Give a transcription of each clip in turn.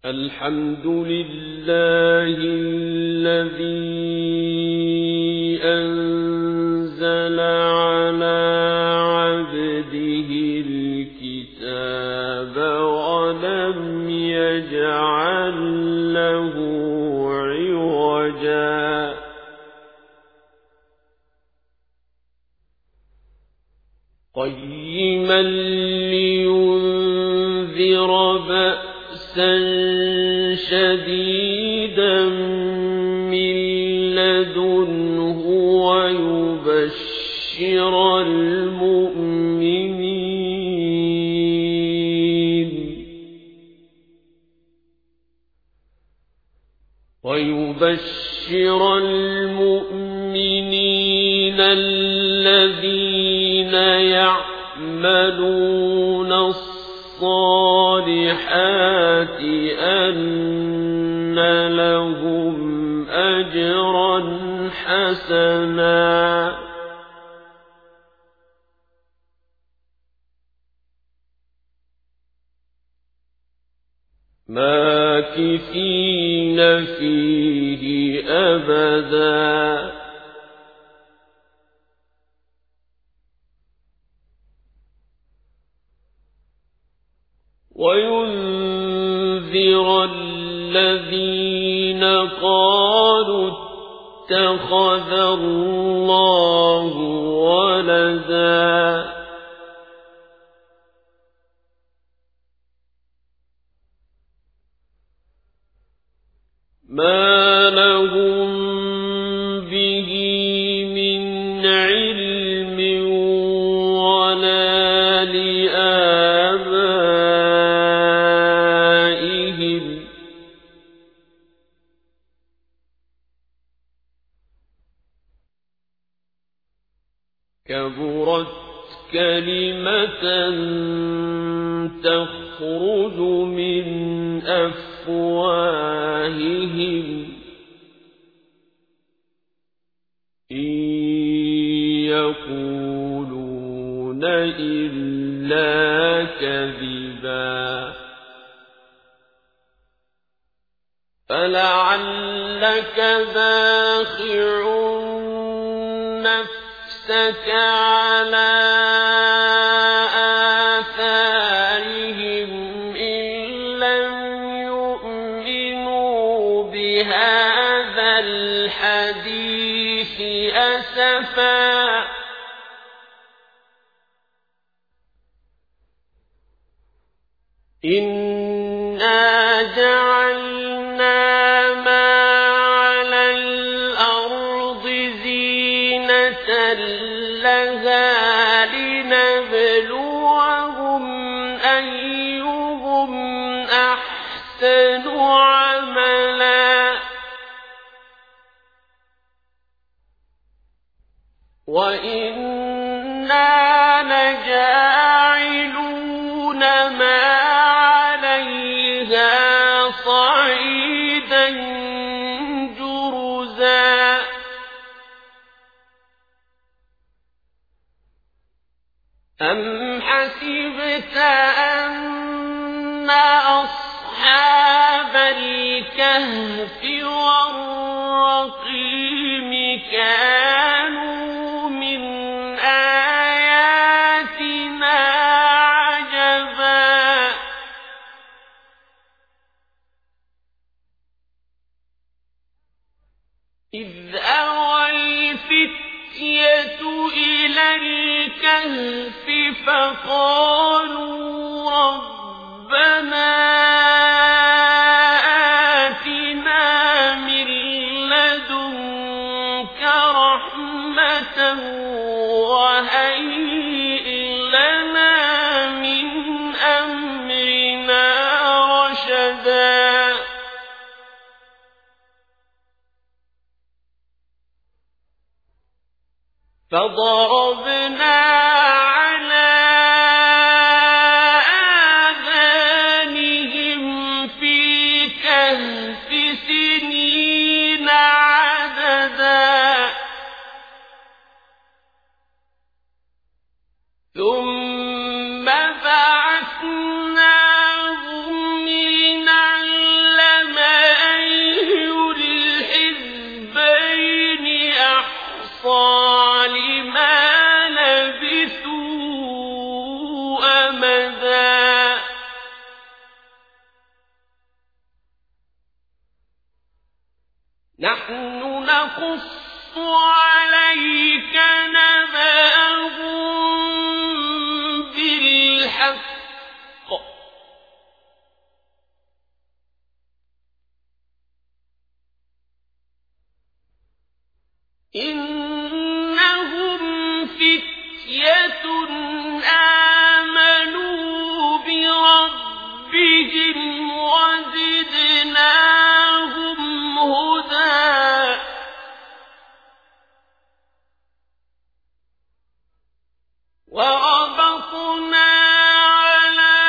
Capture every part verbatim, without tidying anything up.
الحمد لله الذي أنزل على عبده الكتاب ولم يجعل له عوجا قيما لينذر بأسا شديدا من لدنه ويبشر المؤمنين ويبشر المؤمنين الذين يعملون الصالحات أن لهم أجرا حسنا ماكثين فيه أبدا وينذر الذين قالوا اتخذ الله ولدا ما لهم به من علم ولا لآبائهم كبرت كلمة تخرج من أفواههم إن يقولون إلا كذبا فلعلك باخع نفسك على آثارهم إن لم يؤمنوا بهذا الحديث أسفا إنا جعلنا ما على الأرض زينة لها لنبلوهم أيهم أحسن عملا وإنا لجاعلون ما عليها صعيدا جرزا أم حسبت أن أصحاب الكهف والرقيم كانوا من آياتنا عجبا إذ أوى الفتية إلى الكهف فقالوا ربنا آتنا من لدنك رحمة وهيئ لنا من أمرنا رشدا فضربنا على آذانهم في الكهف سنين عددا ثم بعثناهم لنعلم نحن نقص عليك نبأهم بالحق إنهم فتية آمنوا بربهم وزدناهم هدى وربطنا على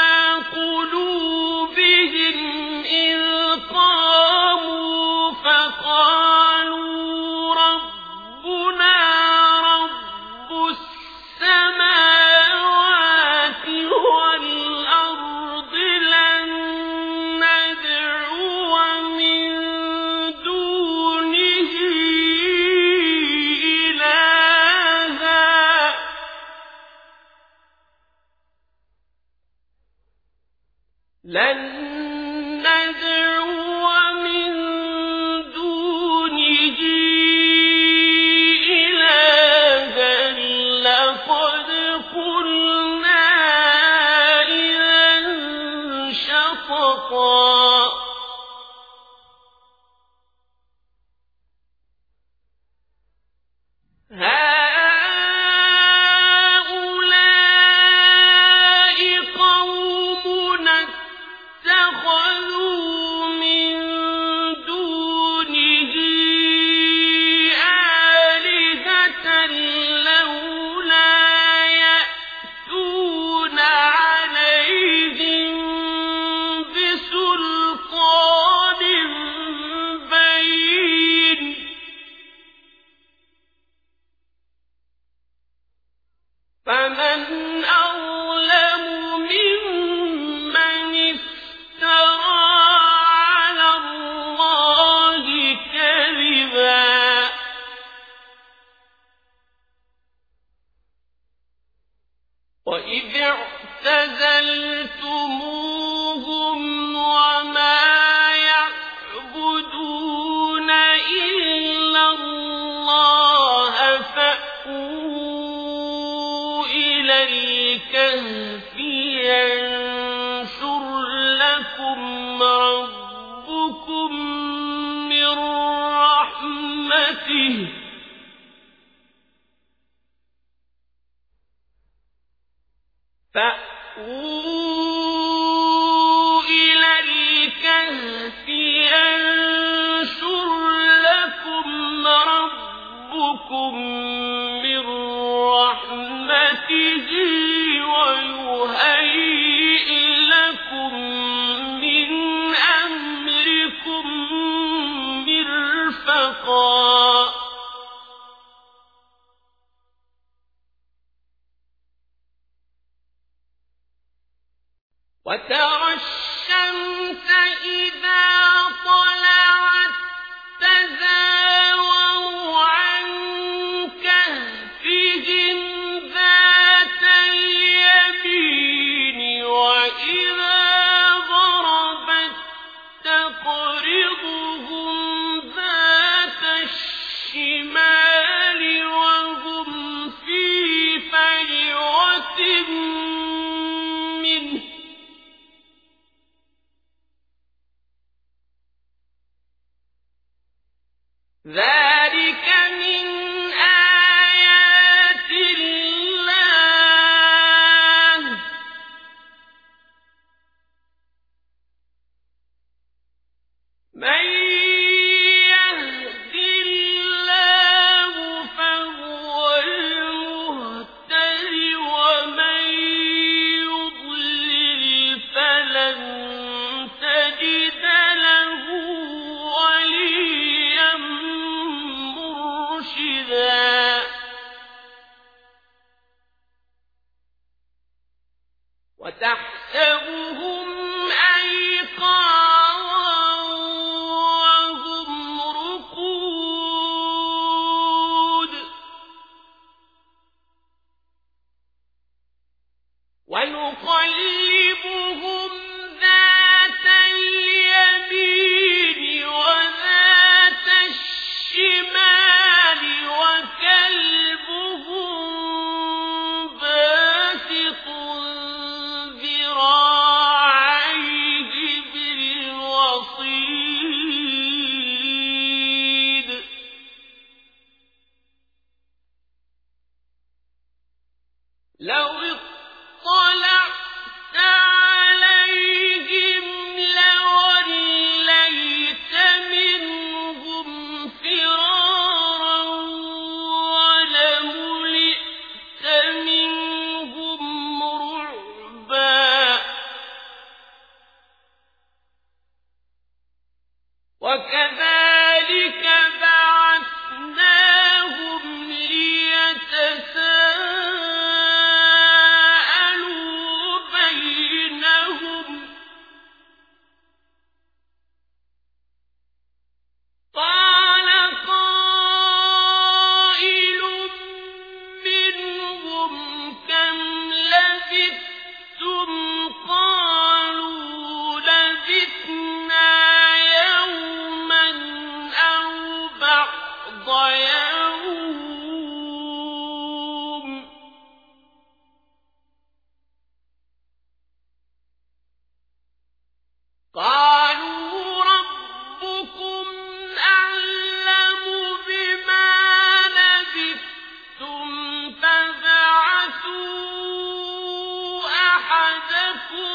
قلوبهم إذ قاموا فقالوا ربنا رب السماوات والأرض لن ندعو من دونه إلها لن ندعو من دونه إلها لقد قلنا إذا شططا هؤلاء قومنا اتخذوا من دونه آلهة لولا يأتون عليهم بسلطان بين فمن أظلم ممن افترى على الله كذبا وإذ اعتزلتموهم وما يعبدون إلا الله فأووا إلى الكهف ينشر لكم ربكم من رحمته فأووا إلى الكهف ينشر لكم ربكم من رحمته ويهيئ لكم من أمركم مرفقا وترى الشمس إذا طلعت تزاور عن كهفهم ذات اليمين وإذا غربت تقرضهم ذات الشمال وهم في فجوة منه ذلك من آيات الله من يهد الله فهو المهتد ومن يضلل فلن تجد له وليا قالوا ربكم أعلم بما لبثتم فابعثوا أحدكم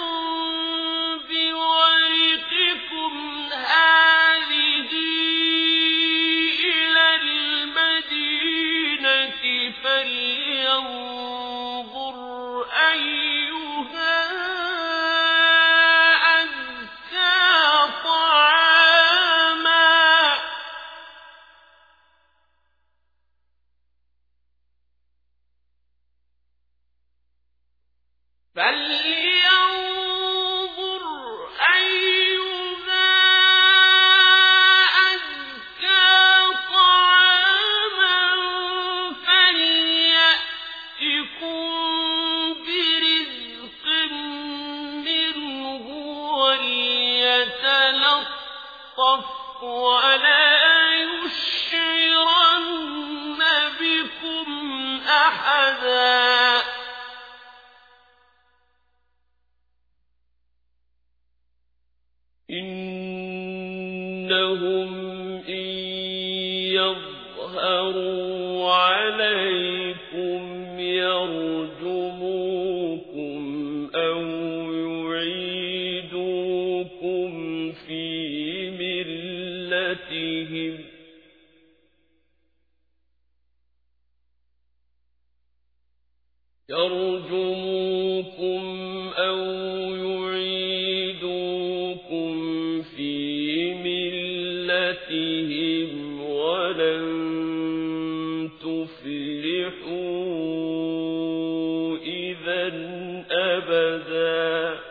بورقكم هذه إلى المدينة فلينظر أيها فلينظر أيها أزكى طعاما فليأتكم برزق منه وليتلطف ولا يشعرن بكم أحدا إنهم إن يظهروا عليكم يرجموكم أو يعيدوكم في ملتهم يرجموكم أو يعيدوكم في ملتهم ولن تفلحوا إذا أبدا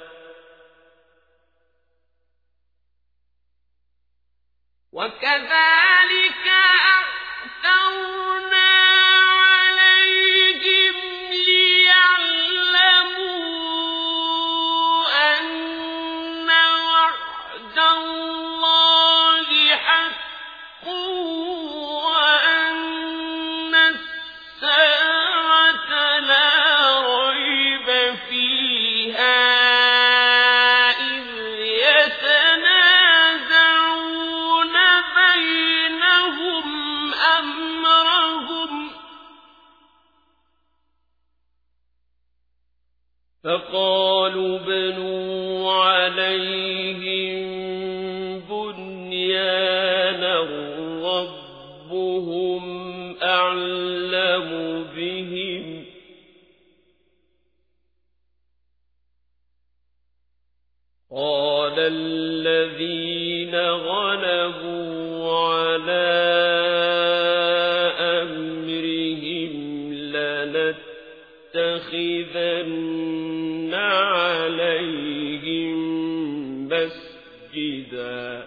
وكذلك أعثرنا عليهم ليعلموا أن وعد الله حق وأن الساعة لا ريب فيها إذ يتنازعون بينهم أمرهم فقالوا بنوا عليهم بنيانا ربهم أعلم بهم قال الذين غلبوا على أمرهم لنتخذن عليهم مسجدا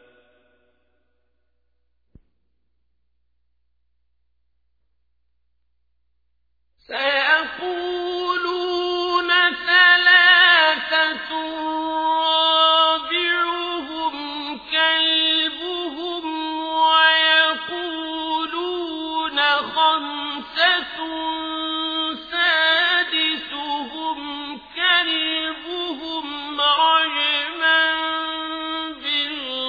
سيقولون ثلاثة رابعهم كلبهم ويقولون خمسة سادسهم كلبهم رجما بالغيب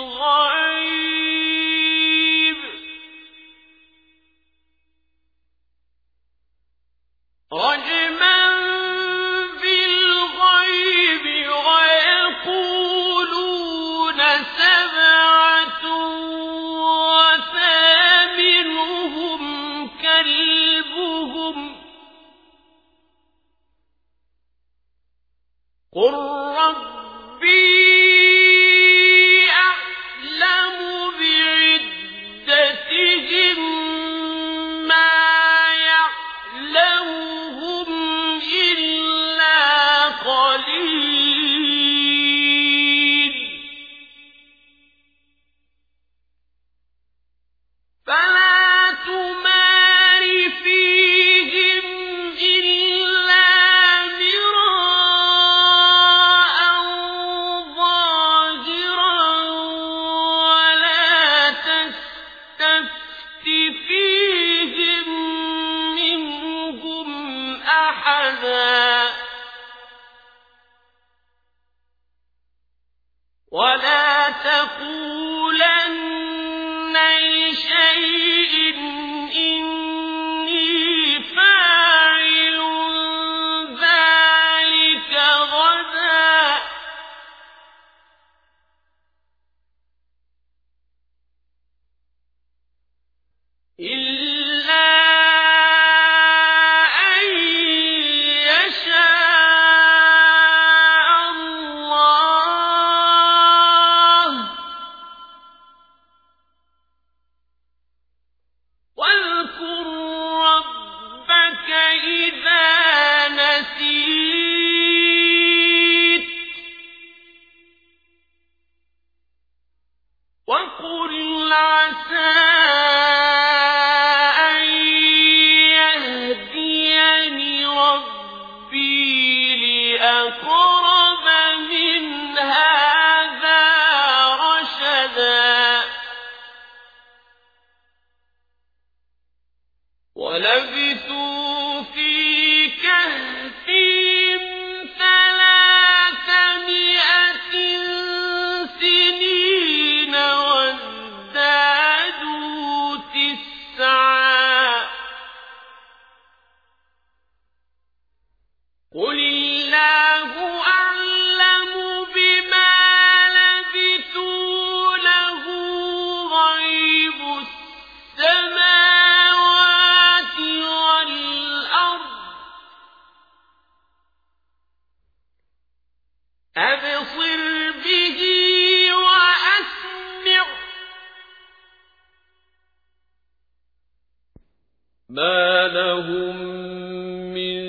ولا تقولن لشيء إني فاعل ذلك غدا إلا أن يشاء الله واذكر ربك إذا نسيت وقل عسى أن يهديني ربي لأقرب من هذا رشدا ولبثوا في كهفهم ثلاثمائة سنين وازدادوا تسعا قل الله أعلم بما لبثوا له غيب السماوات والأرض أبصر به وأسمع ما لهم من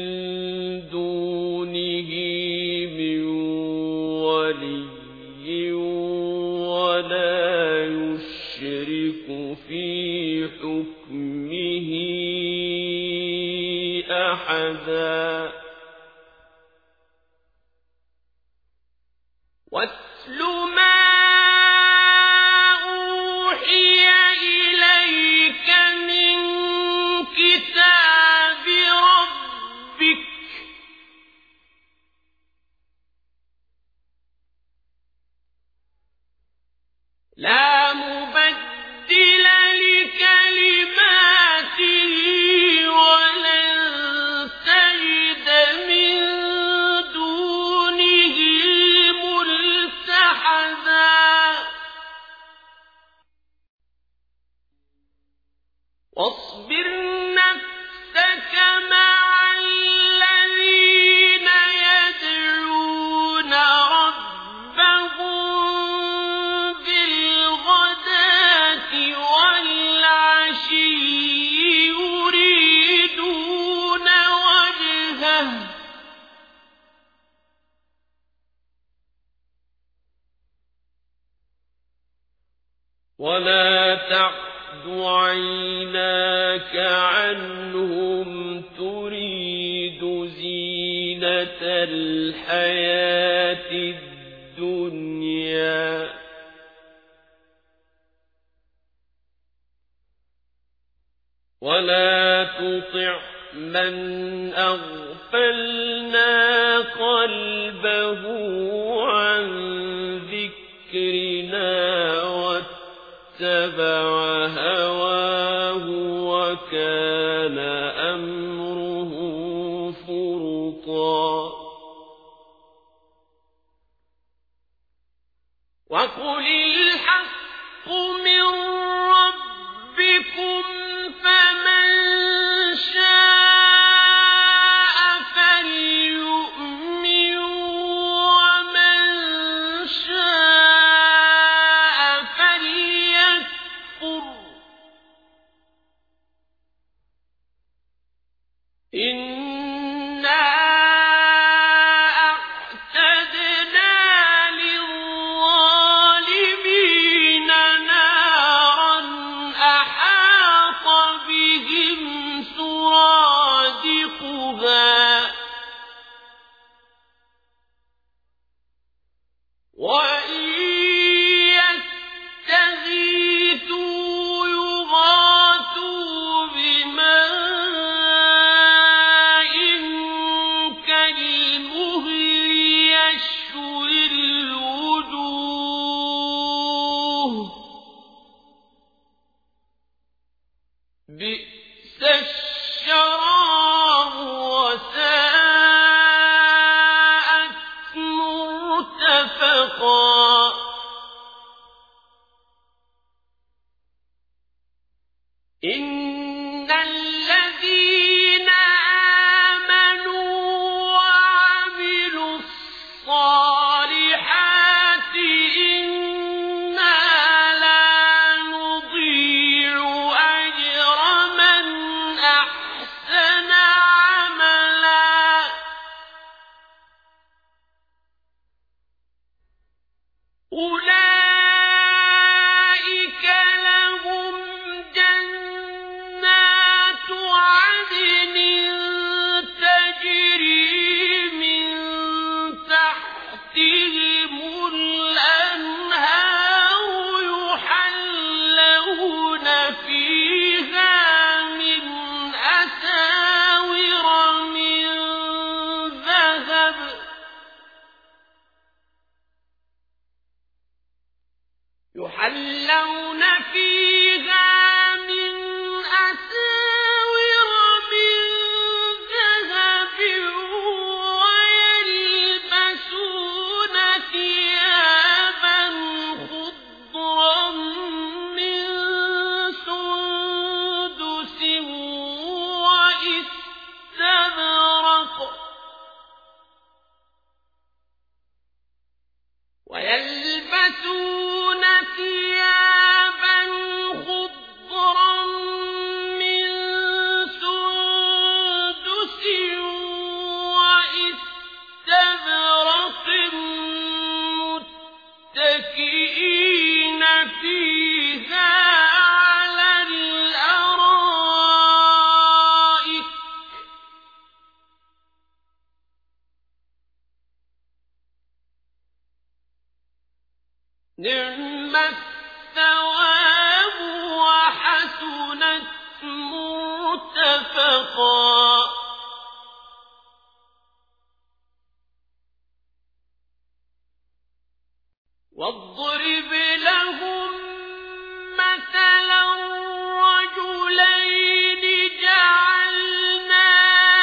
دونه من ولي ولا يشرك في حكمه أحدا واتل ما أوحي إليك من كتاب ربك لا مبدل لكلماته ولن تجد من دونه ملتحدا واصبر نفسك مع الذين يدعون ربهم بالغداة والعشي يريدون وجهه ولا تعد عيناك عنهم تريد زينة الحياة الدنيا ولا تطع من أغفلنا قلبه عن ذكرنا واتبع هواه وكان أمره فرطا وقل الحق من ربكم فمن شاء فليؤمن ومن شاء فليكفر إنا أعتدنا للظالمين نارا أحاط اتقى إن الذين آمنوا وعملوا الصالحات إنا لا نضيع أجر من أحسن عملا أولئك لهم جنات عدن تجري من تحتهم الأنهار يحلون فيها من أساور من ذهب يحلون فيها من أساور من ذهب ويلبسون ثيابا خضرا من سندس وإستبرق ويلبسون ثيابا خضرا من سندس وإستبرق متكئين فيها على الأرائك نعم الثواب وحسنت مرتفقا واضرب لهم مثلا رجلين جعلنا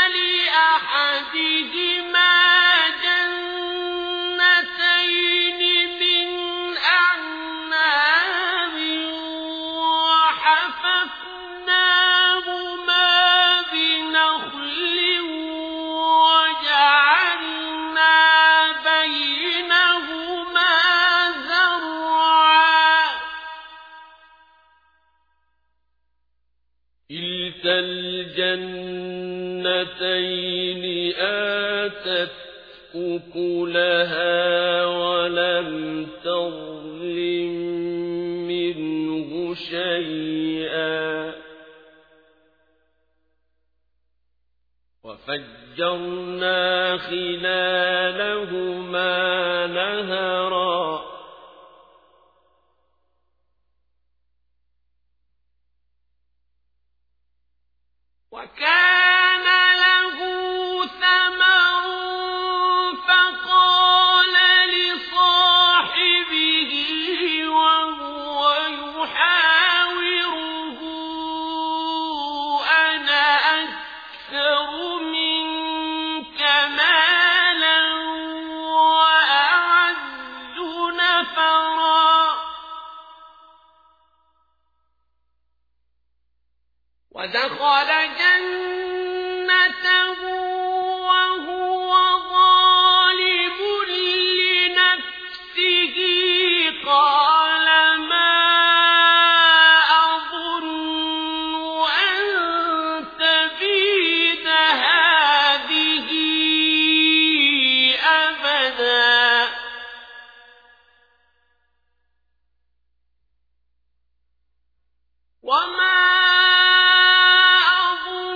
لأحدهما جنتين من أعناب وحففناهما بنخل وجعلنا بينهما زرعا كلتا الجنتين آتت أكلها ولم تظلم منه شيئا وفجرنا خلالهما نهرا وكان له ثمر فقال لصاحبه وهو يحاوره أنا أكثر منك مالا وأعز نفرا ودخل جنته وهو ظالم لنفسه قال ما أظن أن تبيد هذه أبدا وما أظن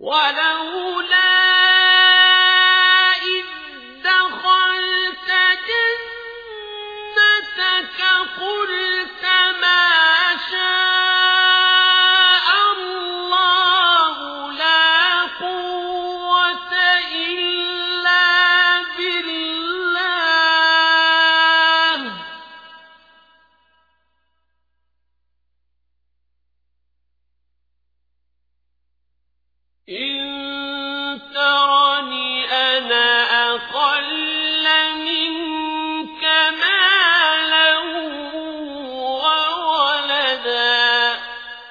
ولولا إذ دخلت جنتك قلت ما شاء الله لا قوة إلا بالله إن ترني أنا أقل منك مالا وولدا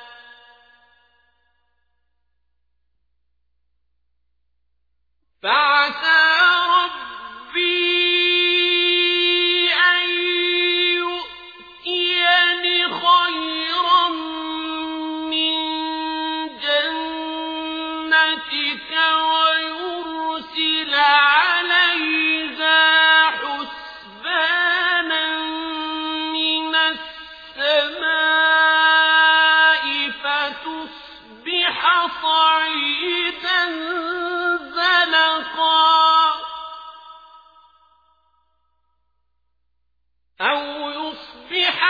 فعسى ربي أن يؤتيني خيرا من جنتك ويرسل عليها حسبانا من السماء فتصبح صعيدا زلقا أو يصبح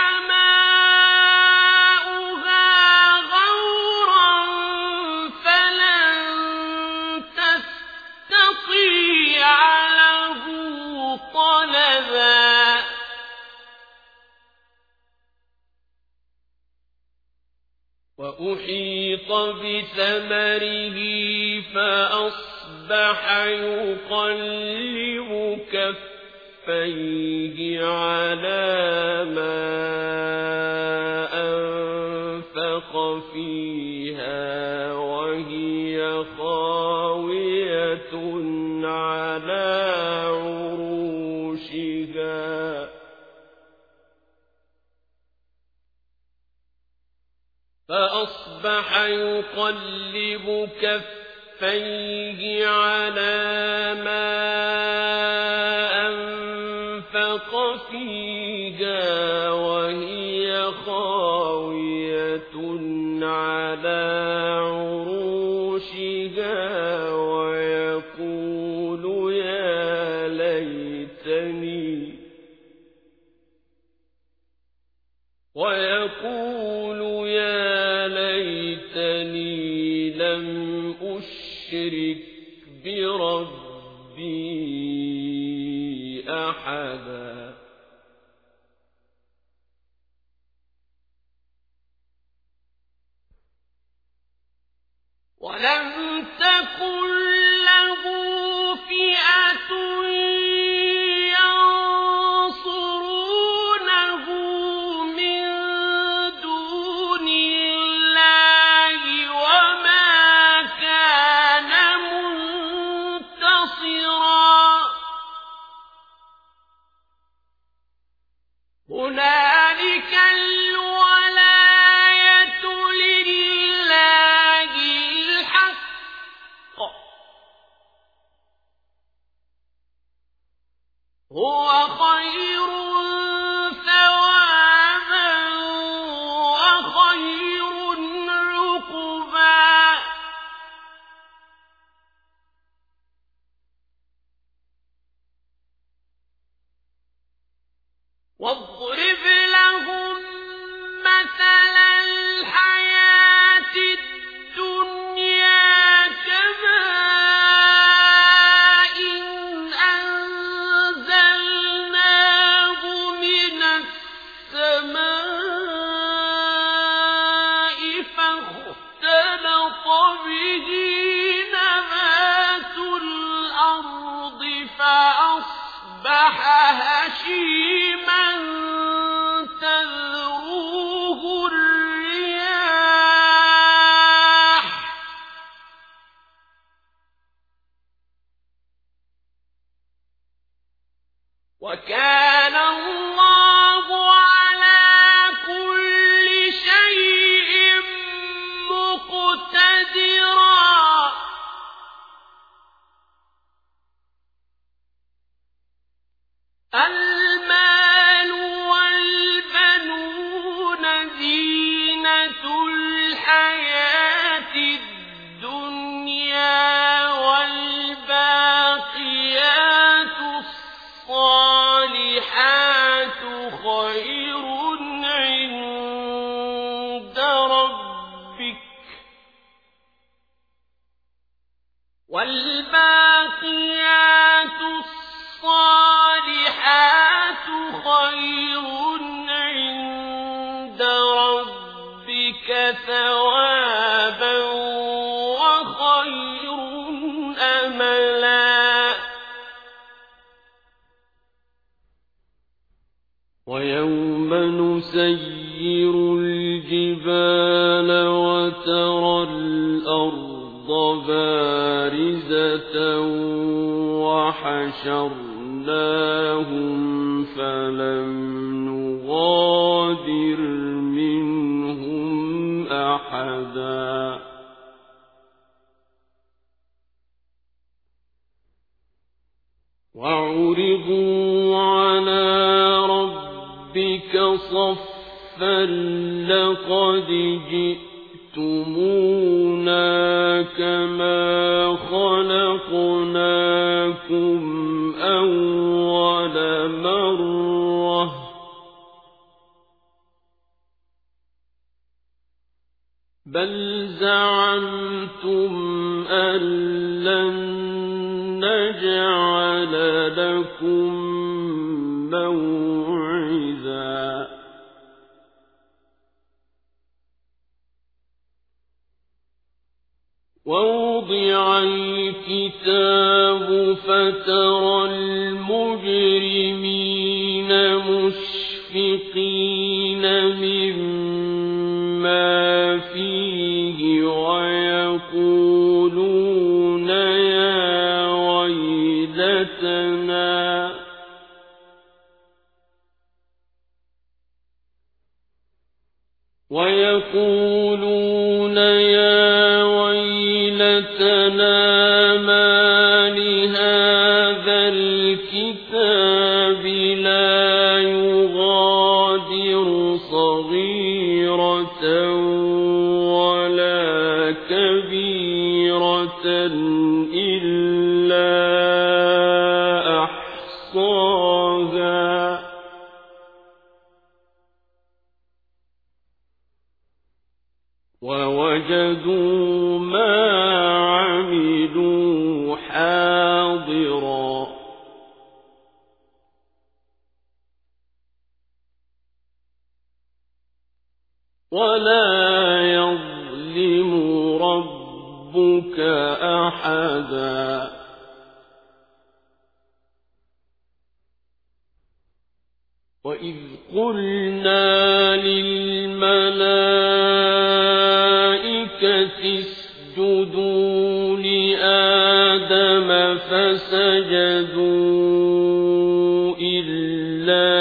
ماؤها غورا فلن تستطيع له طلبا وأحيط بثمره فأصبح يقلب كفيه على ما أنفق فيها وهي خاوية على عروشها فأصبح يقلب كفيه على ما أنفق فيها وهي خاوية على عروشها ويقول يا ليتني ويقول يا ليتني لم أشرك بربي أحدا ولم تكن له فئة ينصرونه من دون الله وما كان منتصرا هنالك الولاية لله الحق هو خير ثوابا وخير عقبا واضرب لهم مثل الحياة الدنيا كماء أنزلناه من السماء فاختلط به نبات الأرض فأصبح هشيما تذروه الرياح وكان الله على كل شيء مقتدرا المال والبنون زينة الحياة الدنيا والباقيات الصالحات خير عند ربك ثوابا وخير أملا ويوم نسير الجبال وترى الأرض بارزة وحشرناهم فلم نغادر منهم أحدا وعرضوا على ربك صفا لقد جئتمونا كما خلقناكم أول مرة بل زعمتم أن لن نجعل لكم موعدا ووضع الكتاب فترى المجرمين مشفقين مما فيه ويقولون يا ويلتنا ويقولون يا ويلتنا ما لهذا الكتاب لا يغادر صغيرة ولا كبيرة إلا أحصاها ووجدوا ما عملوا حاضرا ولا يظلم ربك أحدا وإذ قلنا للملائكة اسجدوا لآدم فسجدوا إلا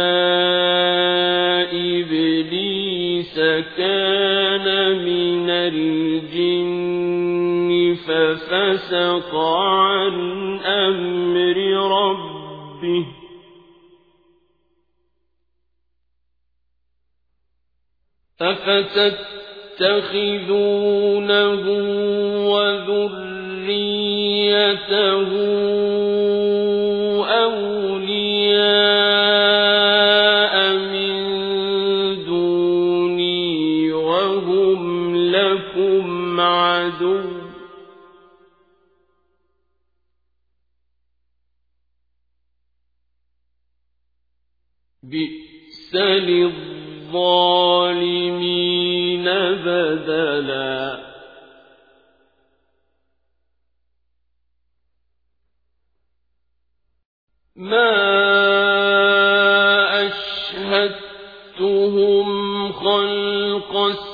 إبليس كان من الجن ففسق عن أمر ربه أفتتخذونه وذريته أولياء من دوني وهم لكم عدو بئس للظالمين بدلا ما أشهدتهم خلق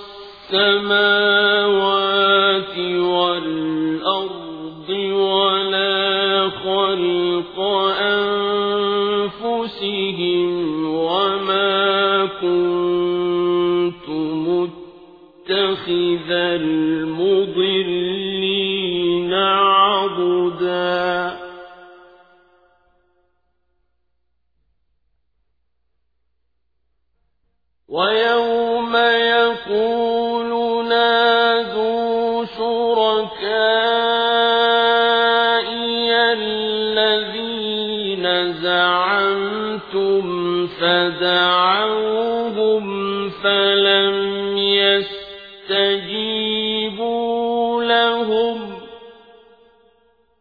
السماوات والأرض ولا خلق أنفسهم وما كنت متخذ المضلين عضدا ويوم يقول نادوا شركائي الذين زعمتم فدعوهم فلم يستجيبوا لهم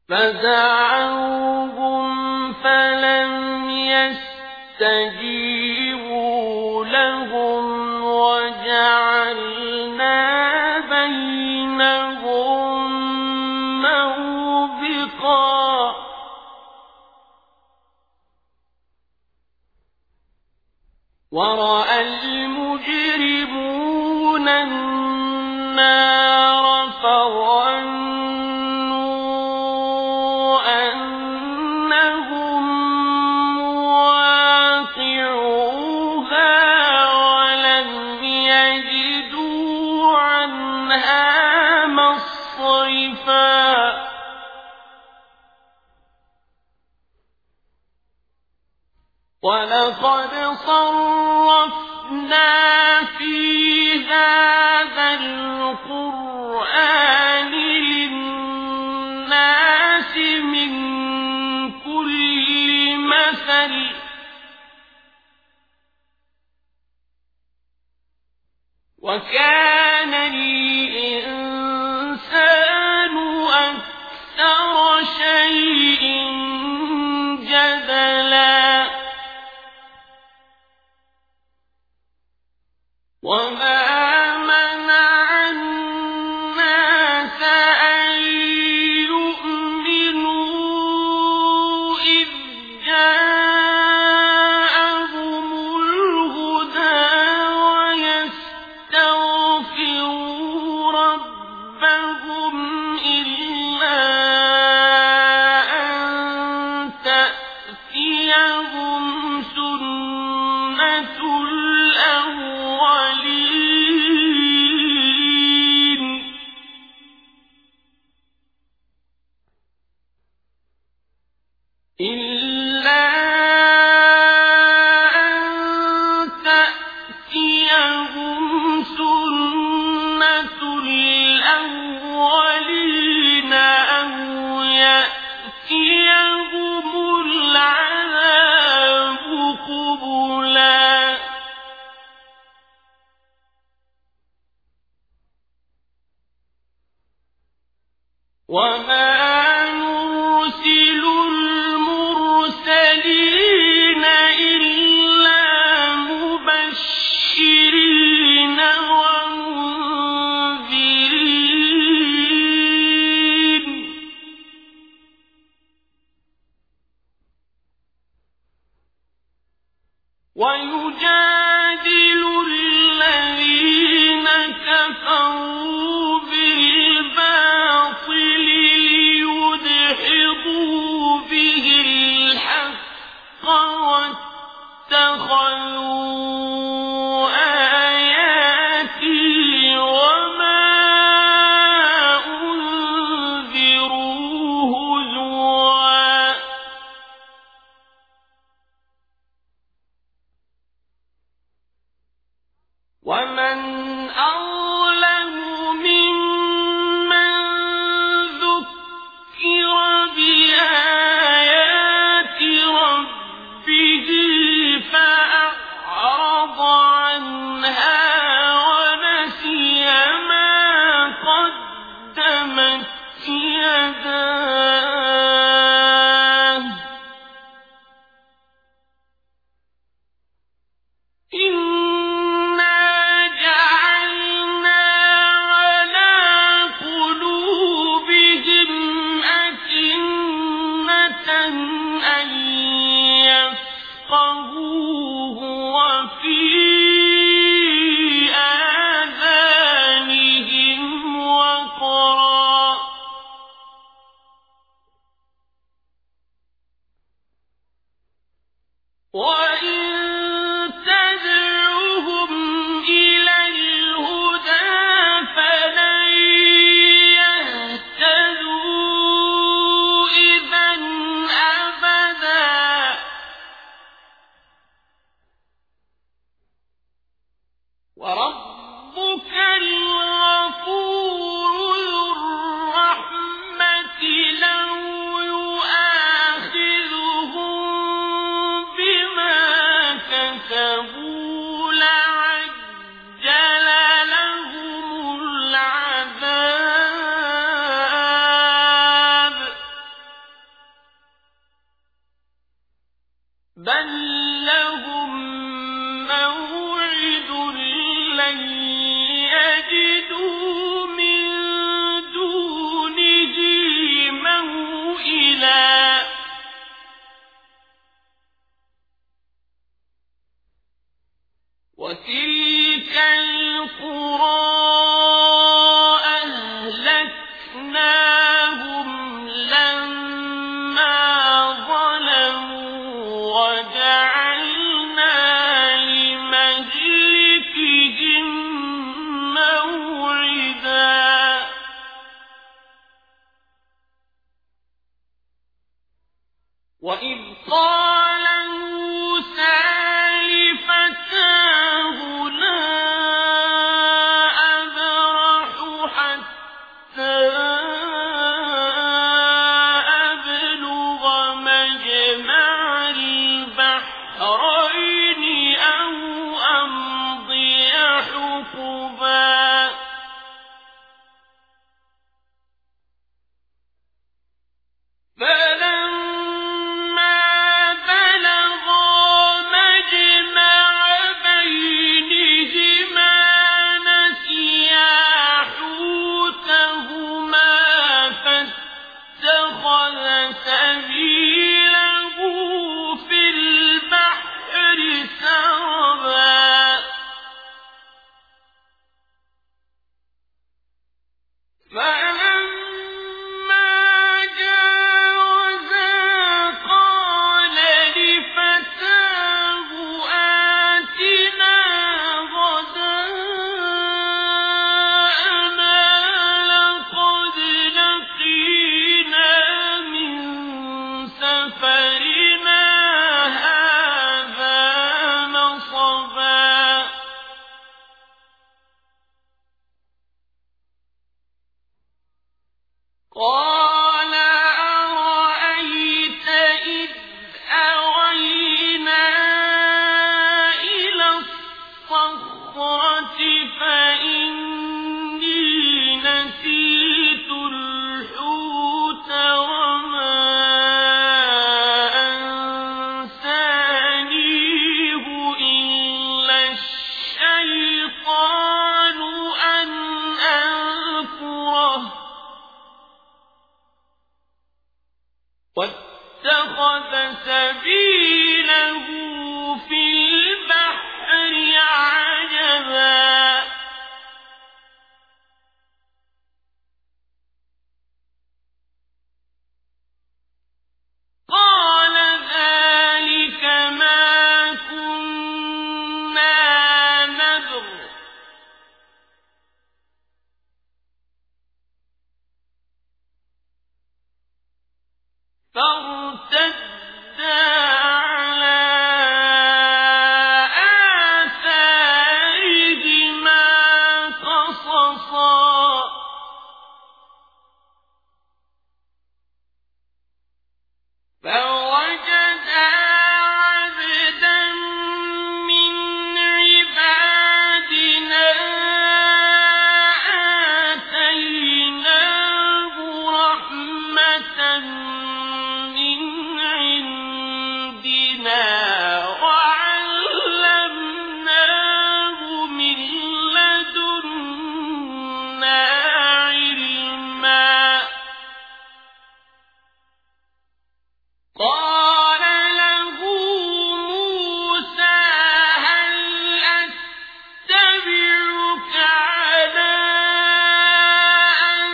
فدعوهم فلم يستجيبوا لهم وجعلنا بينهم موبقا ورأى المجرمون النار فظنوا أنهم مواقعوها ولم يجدوا عنها مصرفا ولقد صرفنا في هذا القرآن للناس من كل مثل وكان الإنسان أكثر شيء جدلا وما منع الناس أن يؤمنوا إذ جاءهم الهدى ويستغفروا ربهم إلا أن تأتيهم سنة الأولين إلا أن تأتيهم سنة الأولين أو يأتيهم العذاب قبلا وما نرسل المرسلين إلا مبشرين ومنذرين ويجادل الذين كفروا بالباطل ليدحضوا به الحق واتخذوا آياتي وما أنذروا هزوا ومن أظلم ممن ذكر بآيات ربه فأعرض عنها ونسي ما قدمت يداه إنا جعلنا على قلوبهم أكنة أن يفقهوه وفي آذانهم وقرا وإن تدعوهم إلى الهدى فلن يهتدوا إذا أبدا وربك الغفور ذو الرحمة لو يؤاخذهم بما كسبوا لعجل لهم العذاب بعيد لن يجدوا من دونه موئلا وتلك القرى أهلكناهم لما ظلموا وجعلنا لمهلكهم موعدا وإذ قال موسى لفتاه لا أبرح حتى أبلغ مجمع البحرين أو أمضي حقبا فلما بلغا مجمع بينهما نسيا حوتهما فاتخذ سبيله في البحر سربا فلما جاوزا قال لفتاه آتنا غداءنا لقد لقينا من سفرنا هذا نصبا قال أرأيت إذ أوينا إلى الصخرة فإني نسيت الحوت وما أنسانيه إلا الشيطان أن أذكره واتخذ سبيله في البحر عجبا قال ذلك ما كنا نبغ فارتدا على آثارهما قصصا فوجدا عبدا من عبادنا آتيناه رحمة من عندنا وعلمناه من لدنا علما قال له موسى هل أتبعك على أن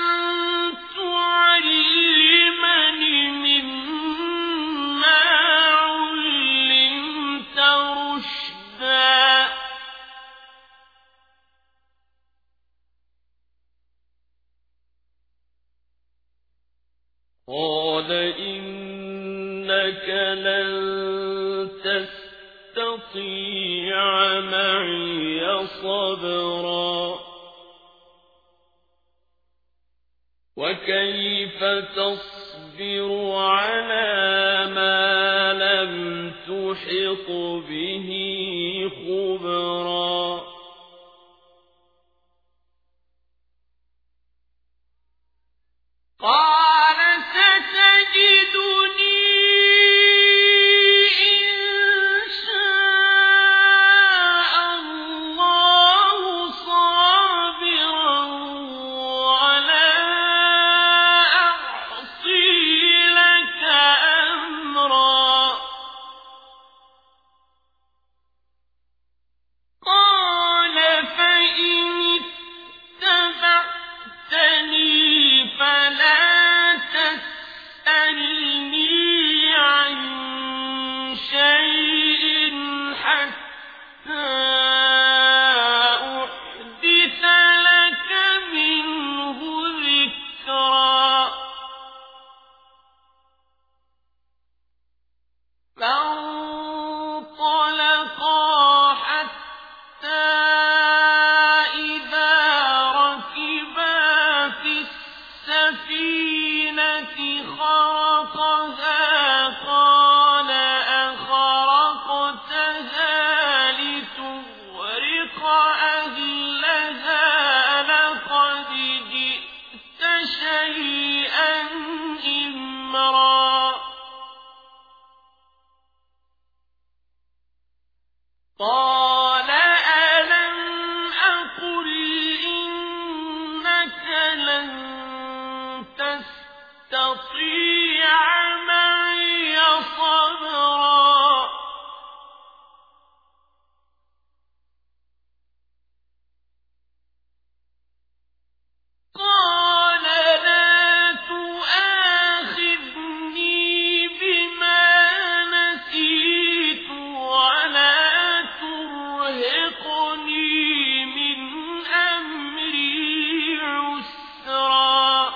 تعلمني مما علمت رشدا قال إنك لن تستطيع معي صبرا وكيف تصبر على ما لم تحط به خبرا قال ستجدني إن شاء الله أهلها لقد جئت شيئا إمرا قال ألم أقل إنك لن تستطيع معي صبرا قال لا تؤاخذني بما نسيت ولا ترهقني من أمري عسرا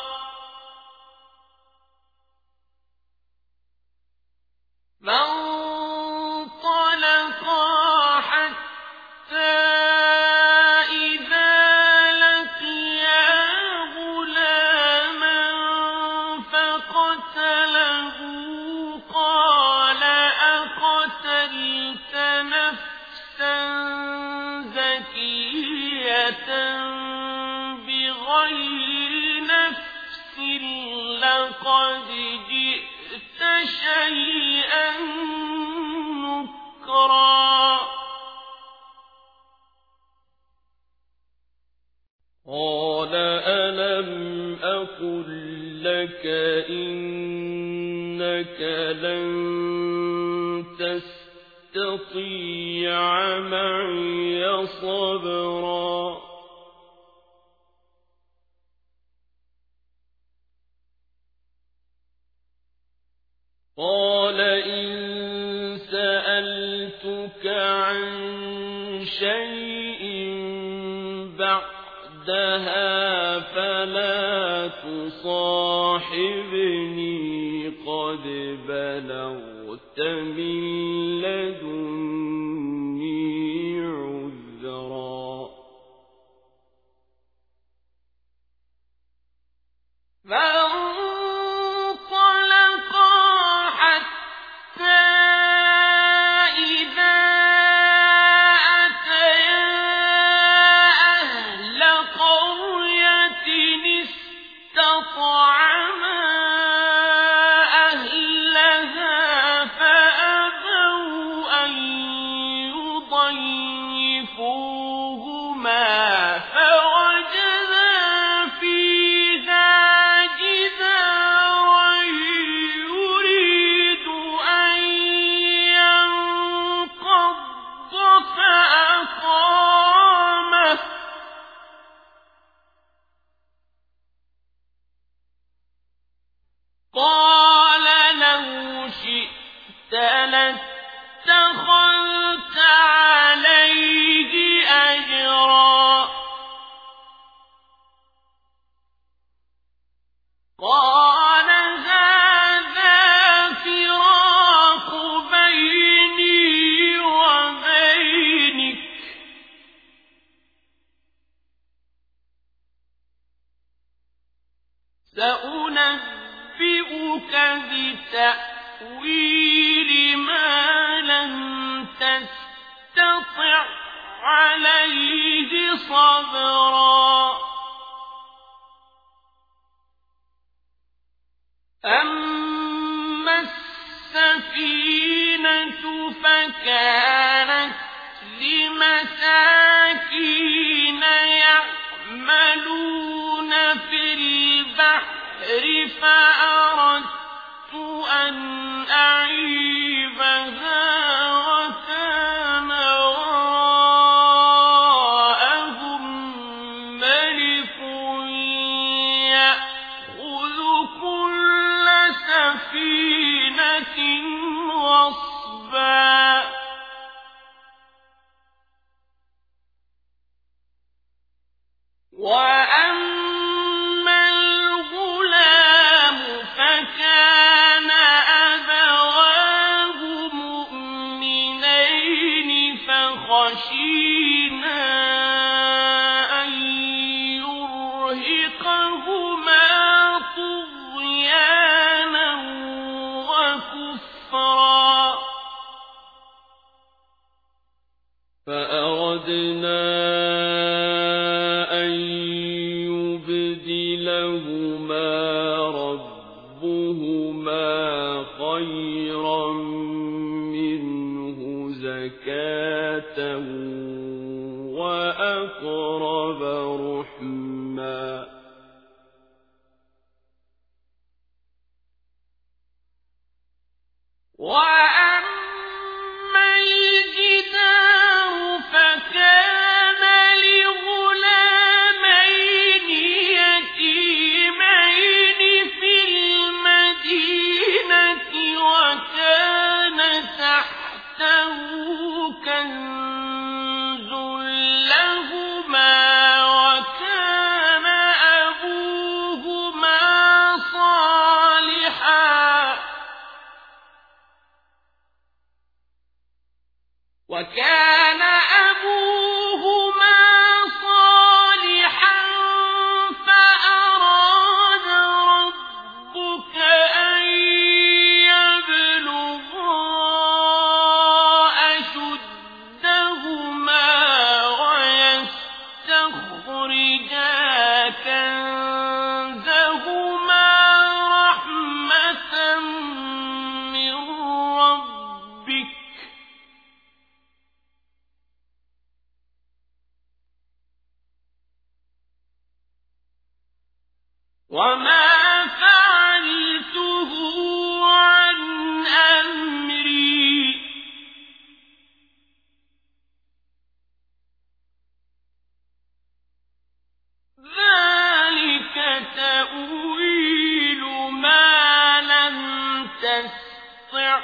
فانطلقا حتى بغير نفس لقد جئت شيئا نكرا قال ألم أقل لك إنك لن تستطيع معي صبرا قال إن سألتك عن شيء بعدها فلا تصاحبني قد بلغت من لدني عذرا قال لو شئت لاتخذت عليه أجرا قال هذا فراق بيني وبينك سأنبئك بتأويل ما لم تستطع عليه صبرا أما السفينة فكانت لمساكين يعملون في البحر فأردت أن أعيبها وكان وراءهم ملك يأخذ كل سفينة غصبا وأما الغلام فكان أبواه مؤمنين فخشينا أن يرهقهما طغيانا وكفرا فأردنا وأقرب رحما وأما الجدار فكان لغلامين يتيمين في المدينة وكان تحته كنز لهما وكان أبوهما صالحا وكان أبوهما صالحا فأراد ربك أن يبلغا أشدهما ويستخرجا كنزهما رحمة من ربك وما فعلته عن أمري ذلك تأويل ما لم تستطع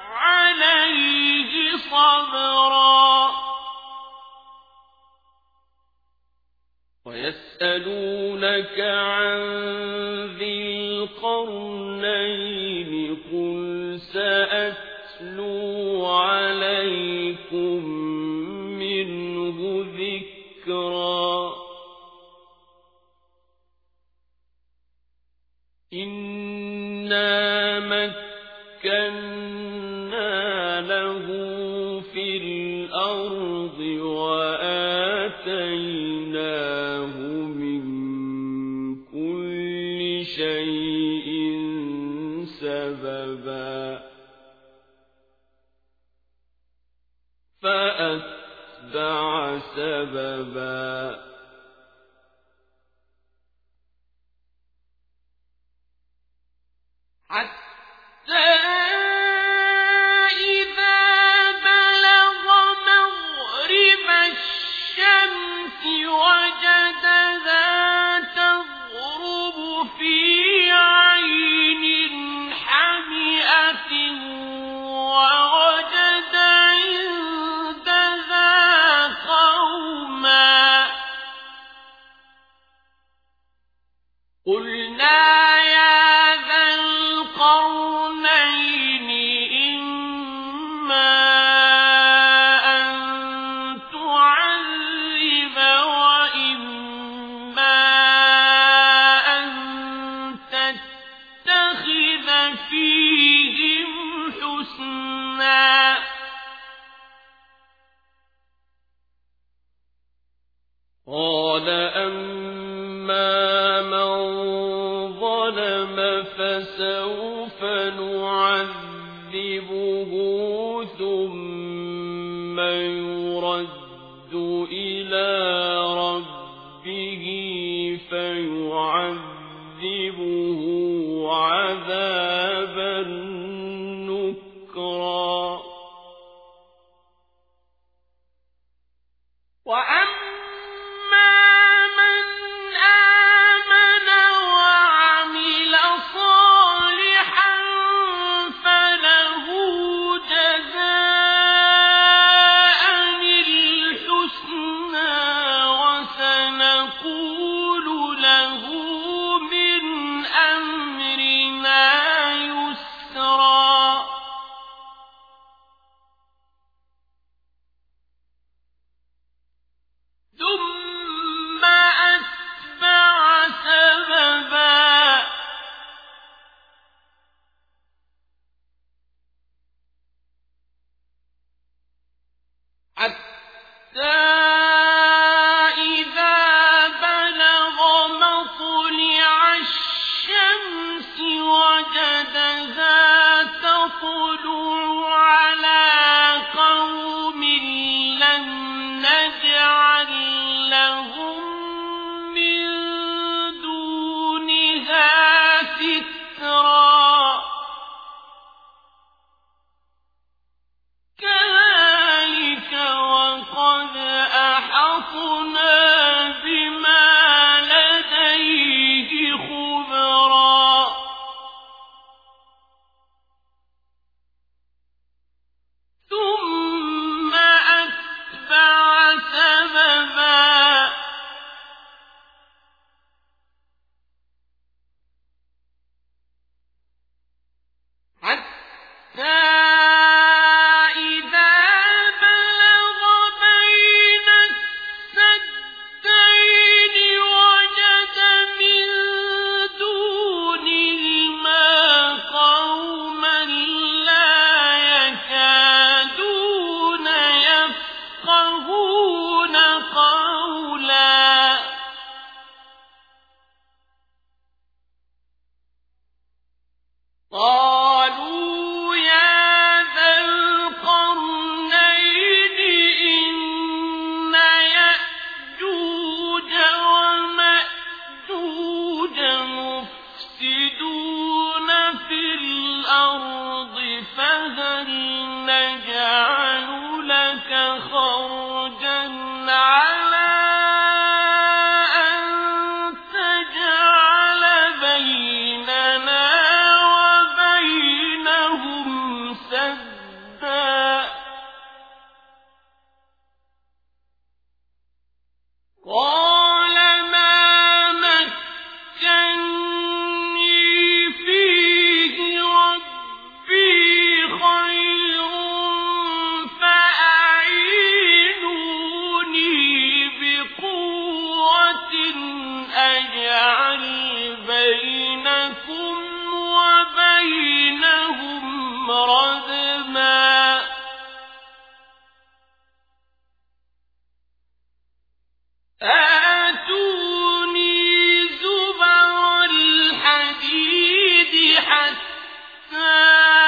عليه صبرا ويسألونك عن ذي القرنين قل سأتلو عليكم منه ذكرا إنا مكنا له في الأرض وآتيناه من كل شيء سببا فأتبع سببا حتى إذا بلغ مغرب الشمس وجدها تغرب في عين حمئة ووجد عندها قوما قلنا يا ذا القرنين إما أن تعذب وإما أن تتخذ فيهم حسنا قال أما من ظلم فسوف نعذبه ثم يرد إلى ربه فيعذبه عذابا نكرا وأما من آمن وعمل صالحا فله جزاء الحسنى وسنقول قال ما مكني فيه ربي خير فأعينوني بقوة أجعل بينكم وبينهم ردما آتوني زبر الحديد حتى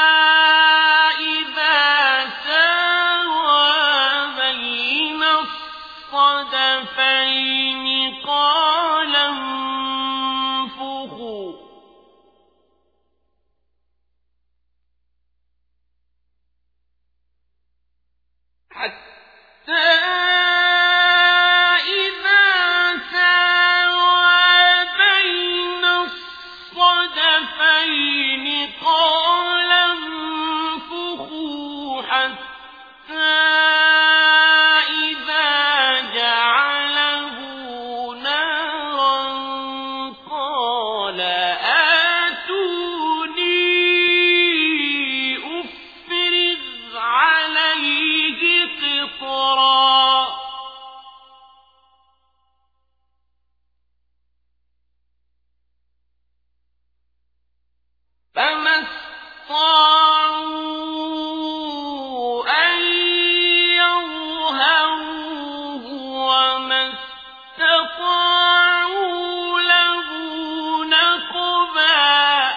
إذا ساوى بين الصدفين قال انفخوا حتى قال انفخوا حتى إذا جعله نارا قال آتوني أفرغ عليه قطرا فما استطاعوا أن يظهروه وما استطاعوا له نقبا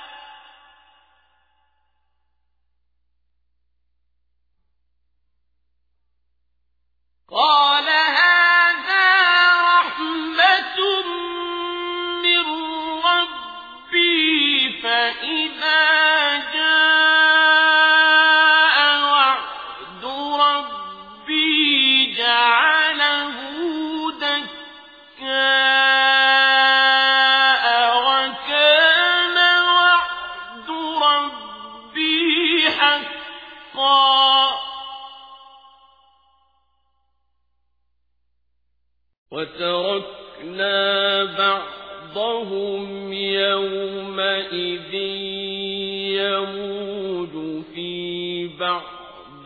قال هذا رحمة من ربي فإذا جاء وعد ربي جعله دكاء وكان وعد ربي حقا وتركنا بعضهم يومئذ يموج في بعض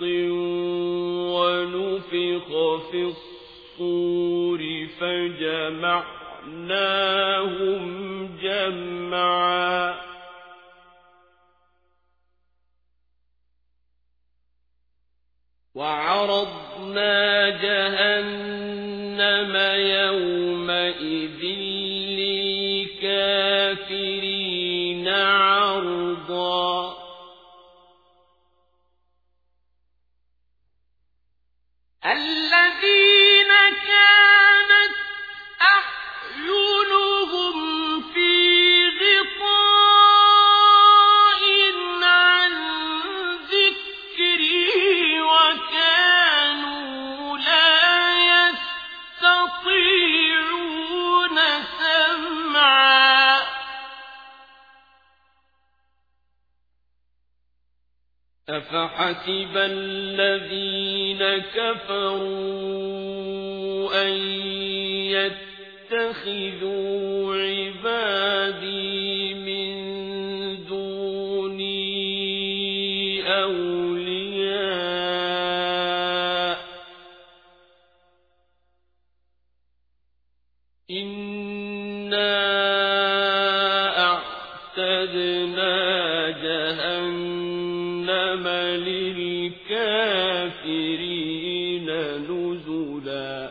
ونفخ في الصور فجمعناهم جمعا وعرضنا جهنم يومئذ للكافرين عرضا الذين كانت أعينهم في غطاء عن ذكري وكانوا لا يستطيعون سمعا أفحسب الذين كفروا أن يتخذوا عبادي من دوني أولياء إنا أعتدنا جهنم للكافرين نزلا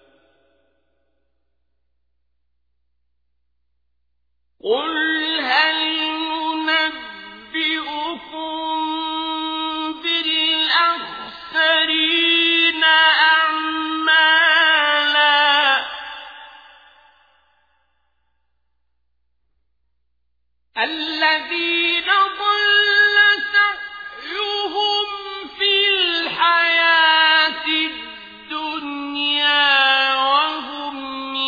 قل هل ننبئكم بالأخسرين أعمالا الذين ضل سعيهم في الحياة الدنيا وهم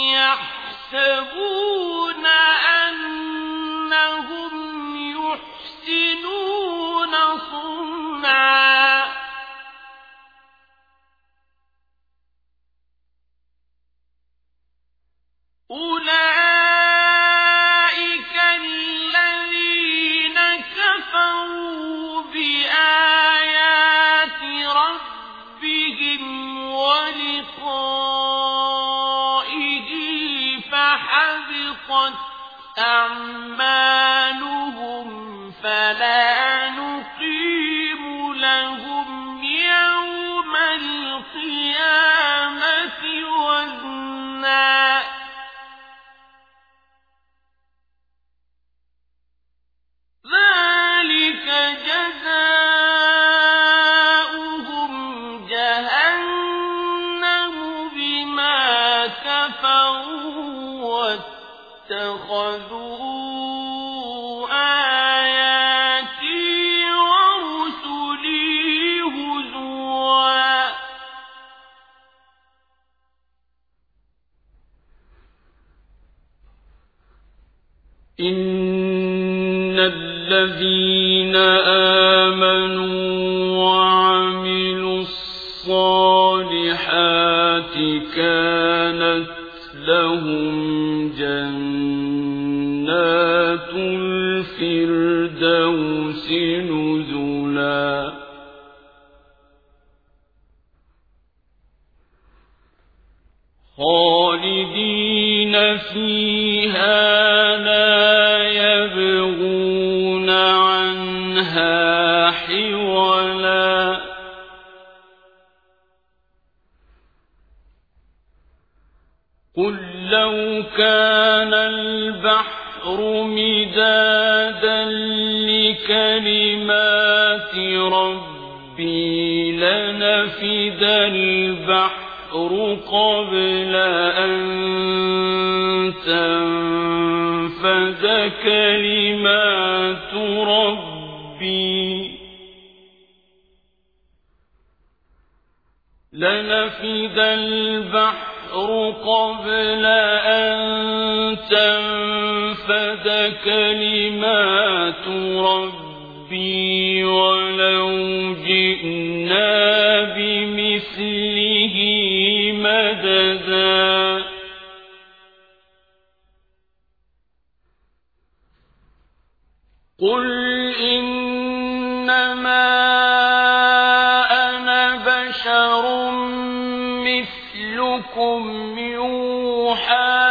يحسبون أنهم يحسنون صنعا أعمالهم فلا نقيم لهم يوم القيامة وزنا ذلك جزاؤهم جهنم بما كفروا واتخذوا آياتي ورسلي هزوا إن الذين آمنوا وعملوا الصالحات كانت لهم جنات الفردوس نزلا خالدين فيها لا يبغون عنها حولا قل لو كان البحر مدادا لكلمات ربي لنفد البحر قبل أن تنفد كلمات ربي لنفد البحر قبل أن تنفد كلمات ربي ولو جئنا بمثله مددا قل إنما أنا بشر مثلكم يوحى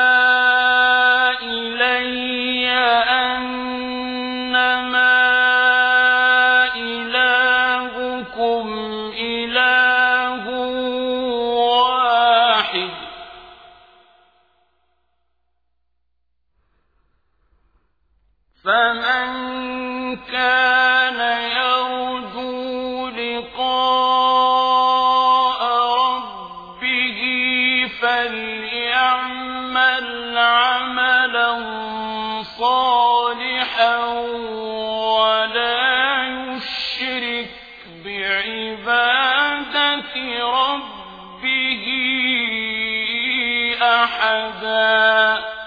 إلي أنما إلهكم إله واحد فمن كان يرجو لقاء ربه فليعمل عملا صالحا ولا يشرك بعبادة ربه أحدا